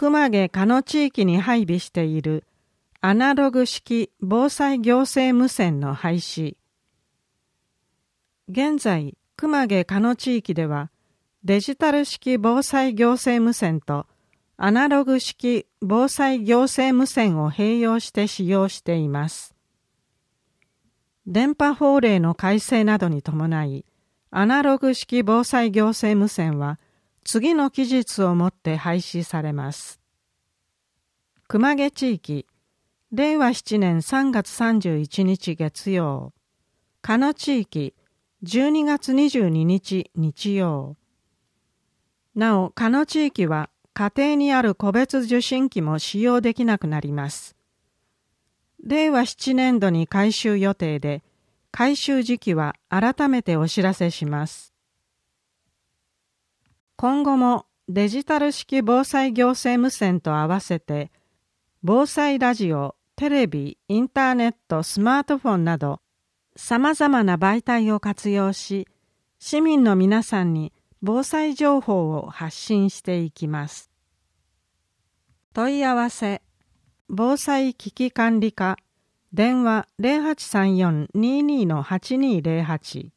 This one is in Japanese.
熊毛鹿野地域に配備しているアナログ式防災行政無線の廃止。現在、熊毛鹿野地域ではデジタル式防災行政無線とアナログ式防災行政無線を併用して使用しています。電波法令の改正などに伴い、アナログ式防災行政無線は次の期日をもって廃止されます。熊毛地域、令和7年3月31日月曜。鹿野地域、12月22日日曜。なお、鹿野地域は家庭にある個別受信機も使用できなくなります。令和7年度に改修予定で、改修時期は改めてお知らせします。今後もデジタル式防災行政無線と合わせて、防災ラジオ、テレビ、インターネット、スマートフォンなど、様々な媒体を活用し、市民の皆さんに防災情報を発信していきます。問い合わせ、防災危機管理課、電話 0834-22-8208